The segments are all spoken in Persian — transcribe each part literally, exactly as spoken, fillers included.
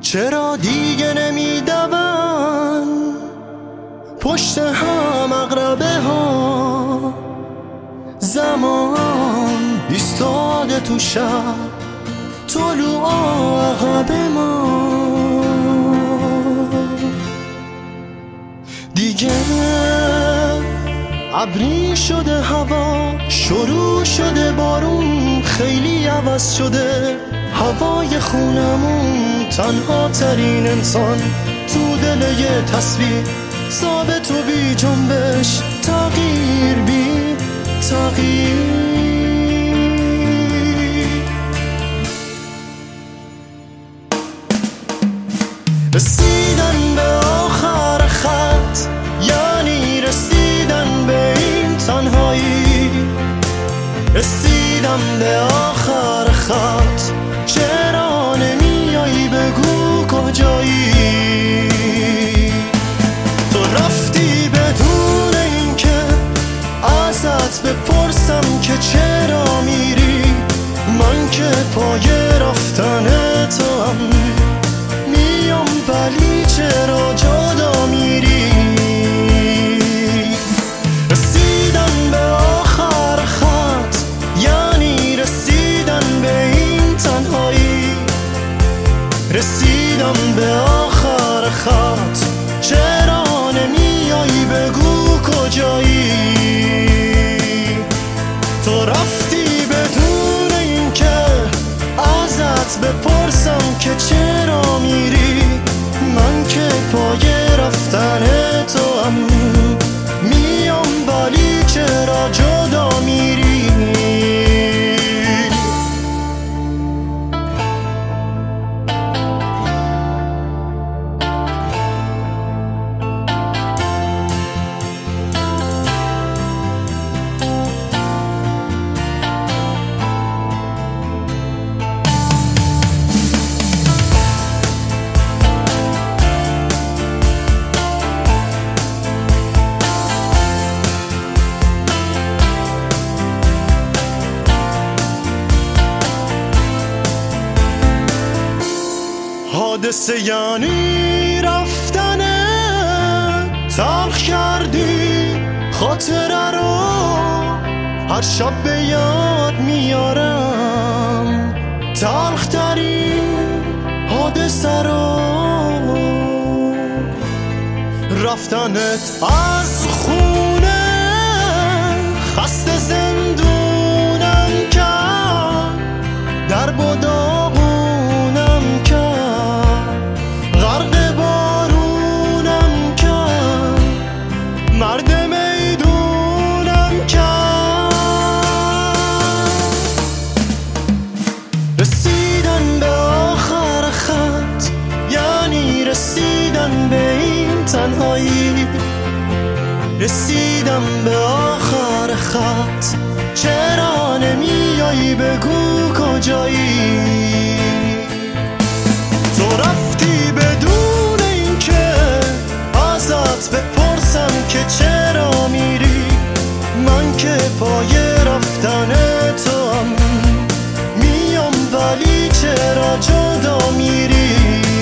چرا دیگه نمیدون پشت هم عقربه ها؟ زمان ایستاده تو شب، طلوع عقب ما. دیگه ابری شده هوا، شروع شده بارون، خیلی عوض شده هوای خونمون. تنها ترین انسان تو دل یه تصویر، ثابت و بی جنبش، تغییر بی تغییر. رسیدن به آخر خط یعنی رسیدن به این تنهایی. رسیدم به آخر خط، چرا نمیایی بگو کجایی؟ تو رفتی بدون اینکه ازت بپرسم که چرا میری. من که پای رفتن تو هم میام، ولی چرا جدا میری؟ رسیدن به آخر خط یعنی رسیدن به این تنهایی. رسیدم به آخر خط، چرا نمیایی بگو کجایی؟ تو رفتی بدون اینکه ازت بپرسم که چرا میری. من که پای رفتن تو هم میام، ولی چرا جدا میری؟ حادثه یعنی رفتنه، تلخ کردی خاطره رو، هر شب به یاد میارم تلخ ترین حادثه رو. رفتنت از خونه خسته زندونم کرد، در داغونم کرد، غرق بارونم کرد، مرد میدونم کرد. رسیدن به آخر خط یعنی رسیدن به این تنهایی. رسیدم به آخر خط، چرا نمیایی بگو کجایی؟ تو رفتی بدون اینکه ازت بپرسم که چرا میری. من که پای رفتن تو هم میام، ولی چرا جدا میری؟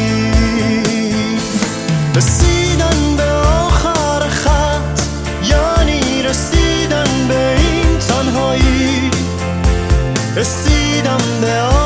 رسیدن به آخر خط یعنی رسیدن به این تنهایی. رسیدم به